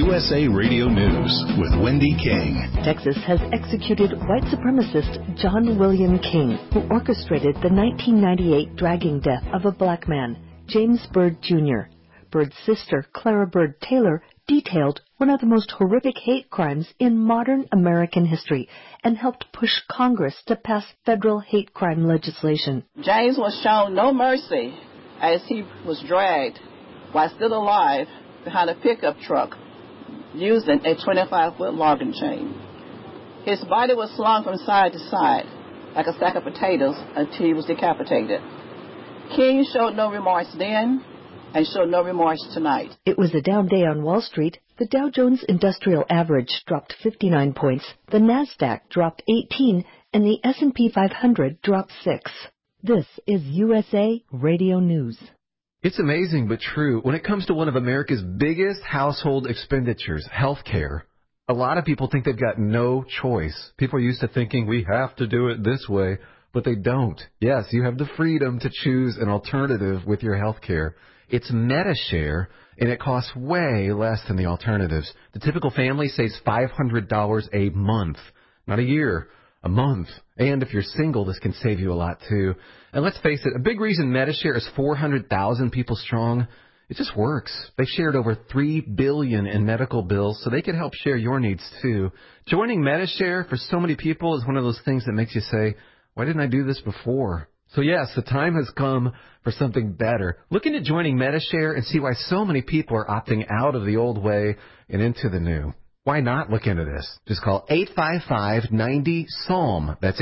USA Radio News with Wendy King. Texas has executed white supremacist John William King, who orchestrated the 1998 dragging death of a black man, James Byrd Jr. Byrd's sister, Clara Byrd Taylor, detailed one of the most horrific hate crimes in modern American history and helped push Congress to pass federal hate crime legislation. James was shown no mercy as he was dragged while still alive behind a pickup truck using a 25-foot logging chain. His body was slung from side to side like a sack of potatoes until he was decapitated. King showed no remorse then and showed no remorse tonight. It was a down day on Wall Street. The Dow Jones Industrial Average dropped 59 points, the Nasdaq dropped 18, and the S&P 500 dropped 6. This is USA Radio News. It's amazing but true. When it comes to one of America's biggest household expenditures, healthcare, a lot of people think they've got no choice. People are used to thinking we have to do it this way, but they don't. Yes, you have the freedom to choose an alternative with your healthcare. It's Medi-Share, and it costs way less than the alternatives. The typical family saves $500 a month, not a year, a month. And if you're single, this can save you a lot, too. And let's face it, a big reason Medi-Share is 400,000 people strong, it just works. They've shared over $3 billion in medical bills, so they can help share your needs, too. Joining Medi-Share for so many people is one of those things that makes you say, why didn't I do this before? So yes, the time has come for something better. Look into joining Medi-Share and see why so many people are opting out of the old way and into the new. Why not look into this? Just call 855-90-PSALM. That's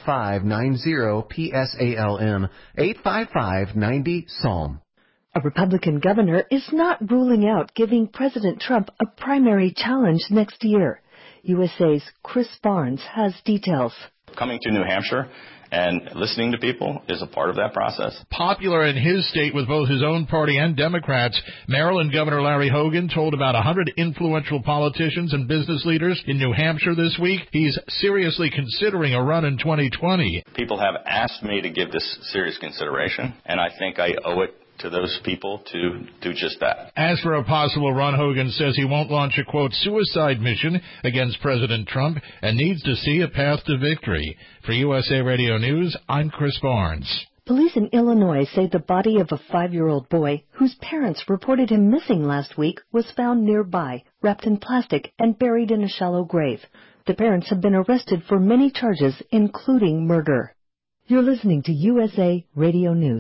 855-90-PSALM. 855-90-PSALM. A Republican governor is not ruling out giving President Trump a primary challenge next year. USA's Chris Barnes has details. Coming to New Hampshire and listening to people is a part of that process. Popular in his state with both his own party and Democrats, Maryland Governor Larry Hogan told about 100 influential politicians and business leaders in New Hampshire this week he's seriously considering a run in 2020. People have asked me to give this serious consideration, and I think I owe it to those people to do just that. As for a possible run, Hogan says he won't launch a, quote, suicide mission against President Trump and needs to see a path to victory. For USA Radio News, I'm Chris Barnes. Police in Illinois say the body of a 5-year-old boy whose parents reported him missing last week was found nearby, wrapped in plastic and buried in a shallow grave. The parents have been arrested for many charges, including murder. You're listening to USA Radio News.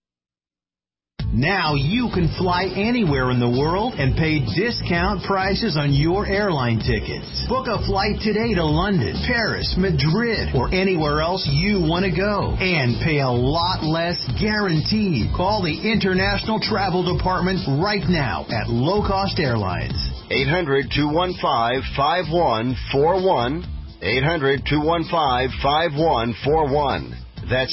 Now you can fly anywhere in the world and pay discount prices on your airline tickets. Book a flight today to London, Paris, Madrid, or anywhere else you want to go. And pay a lot less guaranteed. Call the International Travel Department right now at Low Cost Airlines. 800-215-5141. 800-215-5141. That's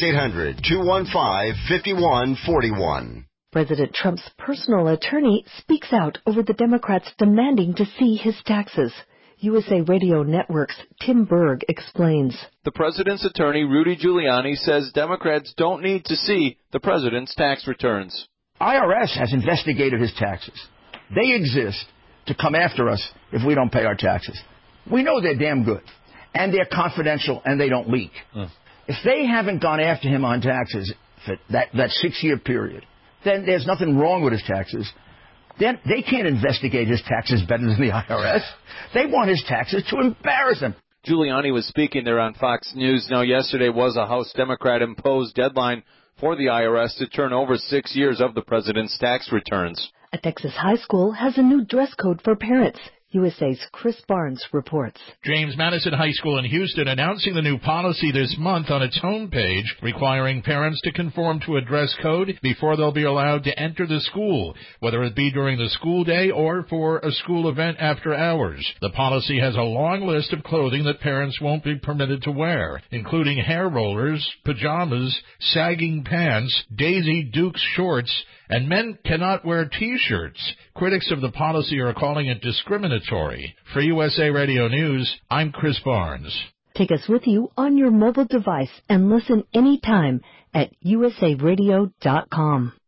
800-215-5141. President Trump's personal attorney speaks out over the Democrats demanding to see his taxes. USA Radio Network's Tim Berg explains. The president's attorney, Rudy Giuliani, says Democrats don't need to see the president's tax returns. IRS has investigated his taxes. They exist to come after us if we don't pay our taxes. We know they're damn good, and they're confidential, and they don't leak. If they haven't gone after him on taxes for that 6-year period, then there's nothing wrong with his taxes. Then they can't investigate his taxes better than the IRS. They want his taxes to embarrass him. Giuliani was speaking there on Fox News. Now, yesterday was a House Democrat-imposed deadline for the IRS to turn over 6 years of the president's tax returns. A Texas high school has a new dress code for parents. USA's Chris Barnes reports. James Madison High School in Houston announcing the new policy this month on its homepage, requiring parents to conform to a dress code before they'll be allowed to enter the school, whether it be during the school day or for a school event after hours. The policy has a long list of clothing that parents won't be permitted to wear, including hair rollers, pajamas, sagging pants, Daisy Dukes shorts, and men cannot wear T-shirts. Critics of the policy are calling it discriminatory. For USA Radio News, I'm Chris Barnes. Take us with you on your mobile device and listen anytime at usaradio.com.